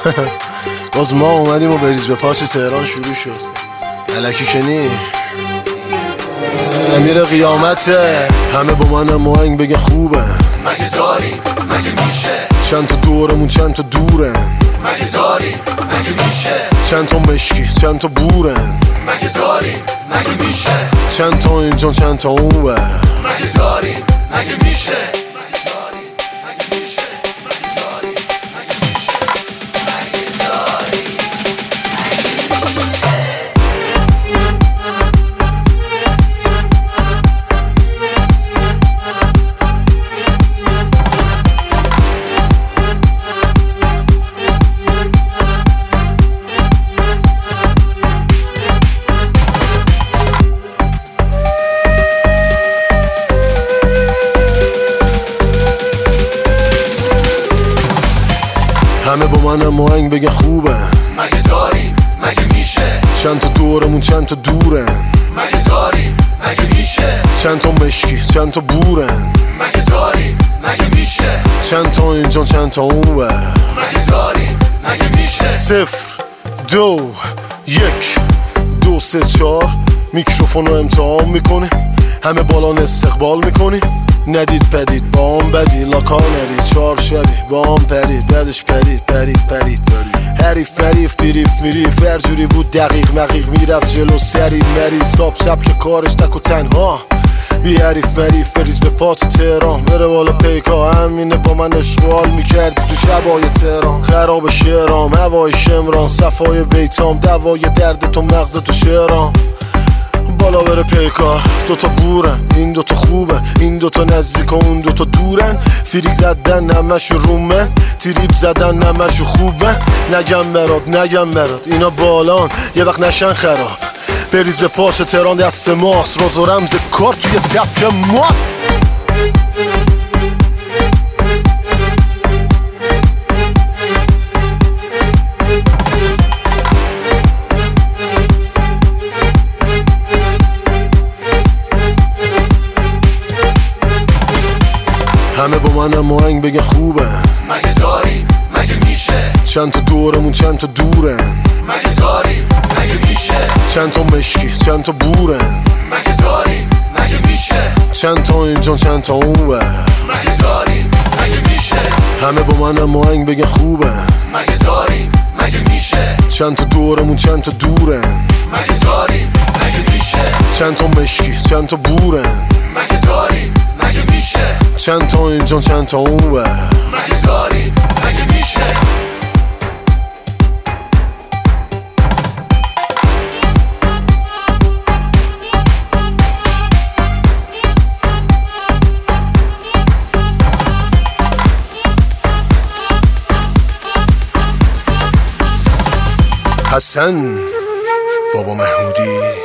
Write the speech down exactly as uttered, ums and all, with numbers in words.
باز ما اومدیم و بریز به پاس تهران شروع شد. الکی کنی امیر قیامته، همه با من ماهنگ بگه خوبه. مگه داری مگه میشه؟ چند تا دورمون چند تا دورن. مگه داری مگه میشه؟ چند تا مشکی چند تا بورن. مگه داری مگه میشه؟ چند تا اینجا چند تا اونور. مگه داری مگه میشه؟ همه با من ماهنگ بگه خوبه. مگه داری مگه میشه؟ چند تا دورمون چند تا دورن. مگه داری مگه میشه؟ چند تا مشکی چند تا بورن. مگه داری مگه میشه؟ چند تا اینجا چند تا اونور. مگه داری مگه میشه؟ صفر دو یک دو سه چار میکروفون رو امتحان میکنی، همه بالان استقبال میکنی. ندید پدید با هم بدی لاکار ندید، چار شبی با هم پرید بدش پرید پرید پرید حریف مریف دیریف میریف هر جوری بود دقیق مقیق میرفت جلو سری مری ساب سب که کارش تک و تنها بی حریف مریف بریز به پات تهران بره بالا پیکا. همینه با من اشغال میکردی تو شبای تهران، خراب شعرام هوای شمران صفای بیتام دوای درد تو مغز تو شعرام. بالا بره پیکار دوتا بورن، این دوتا خوبه این دوتا نزدیک و اون دوتا دورن. فریک زدن نمشو رومن، تریپ زدن نمشو خوبه. نگم برات نگم برات اینا بالان یه وقت نشن خراب. بریز به پاش تهران دست ماست، روز و رمز کار توی سبک ماست. همه با من ماهنگ بگه خوبه. مگه داری مگه میشه؟ چند تا دورمون چند تا دورن. مگه داری مگه میشه؟ چند تا مشکی چند تا بورن. مگه داری مگه میشه؟ چند تا اینجا چند تا اونور. مگه داری مگه میشه؟ همه با من ماهنگ بگه خوبه. مگه داری مگه میشه؟ چند تا دورمون چند تا دورن. مگه داری مگه میشه؟ چند تا مشکی چند تا بورن. مگه داری مگه میشه؟ چند تا اینجا چند تا اونور. مگه داری مگه میشه؟ حسن بابا محمودی.